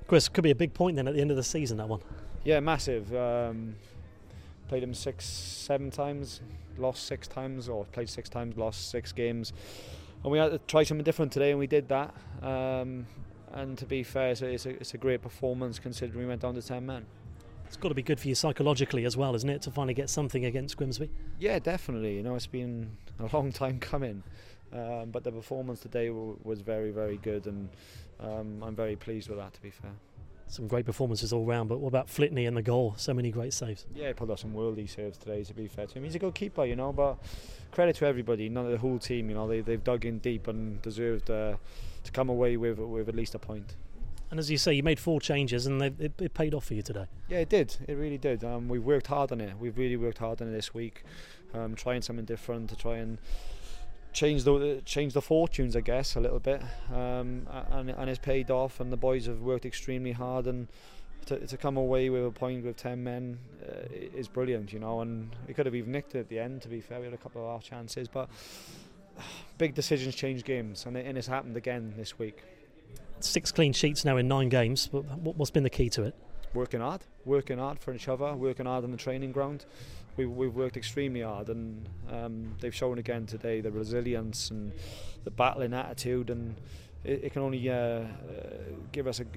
Chris, could be a big point then at the end of the season, that one. Yeah, massive. Played him 6-7 times, lost 6 times, or played 6 times, lost 6 games. And we had to try something different today, and we did that. And to be fair, it's a great performance considering we went down to 10 men. It's got to be good for you psychologically as well, isn't it, to finally get something against Grimsby? Yeah, definitely. You know, it's been a long time coming. But the performance today was very, very good, and I'm very pleased with that, to be fair. Some great performances all round, but what about Flitney and the goal? So many great saves. Yeah, he pulled off some worldly saves today, to be fair to him. He's a good keeper, you know, but credit to everybody, none of the whole team, you know, they've dug in deep and deserved to come away with at least a point. And as you say, you made 4 changes and it paid off for you today. Yeah, it did. It really did. We've worked hard on it. We've really worked hard on it this week, trying something different to try and change the fortunes, I guess, a little bit. And it's paid off, and the boys have worked extremely hard, and to come away with a point with 10 men is brilliant, you know. And we could have even nicked it at the end, to be fair. We had a couple of half chances, but big decisions change games, and it's happened again this week. 6 clean sheets now in 9 games, but what's been the key to it? Working hard for each other, working hard on the training ground. We've worked extremely hard, and they've shown again today the resilience and the battling attitude, and it can only give us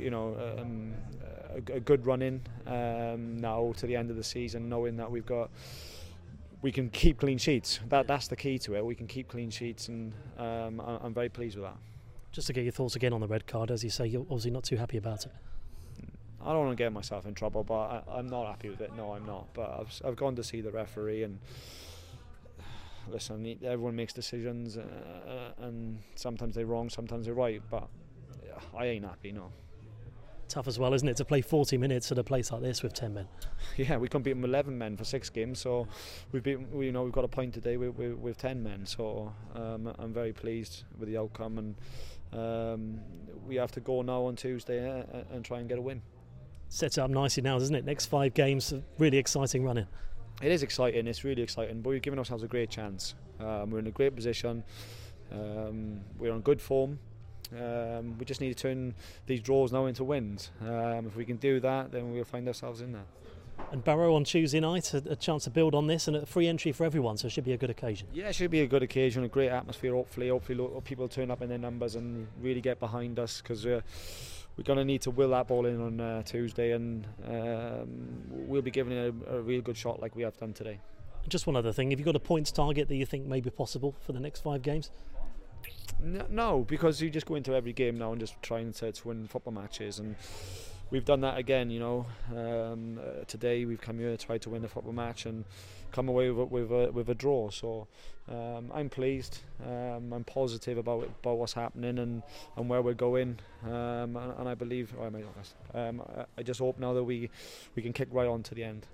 a good run in now to the end of the season, knowing that we can keep clean sheets. That's the key to it. We can keep clean sheets, and I'm very pleased with that. Just to get your thoughts again on the red card, as you say, you're obviously not too happy about it. I don't want to get myself in trouble, but I'm not happy with it. No, I'm not. But I've gone to see the referee, and listen, everyone makes decisions, and sometimes they're wrong, sometimes they're right. But I ain't happy, no. Tough as well, isn't it, to play 40 minutes at a place like this with 10 men? Yeah, we couldn't beat them 11 men for 6 games, so we've got a point today with 10 men. So I'm very pleased with the outcome, and we have to go now on Tuesday and try and get a win. Sets it up nicely now, doesn't it? Next 5 games, really exciting running. It is exciting, it's really exciting, but we've given ourselves a great chance. We're in a great position, we're on good form. We just need to turn these draws now into wins. If we can do that, then we'll find ourselves in there. And Barrow on Tuesday night, a chance to build on this, and a free entry for everyone, so it should be a good occasion. Yeah, it should be a good occasion, a great atmosphere. Hopefully people turn up in their numbers and really get behind us, because we're going to need to will that ball in on Tuesday, and we'll be giving it a real good shot like we have done today. Just one other thing, have you got a points target that you think may be possible for the next 5 games? No, because you just go into every game now and just trying to win football matches, and we've done that again, you know. Today we've come here to try to win a football match and come away with a draw. So I'm pleased. I'm positive about what's happening and where we're going. And I believe, I just hope now that we can kick right on to the end.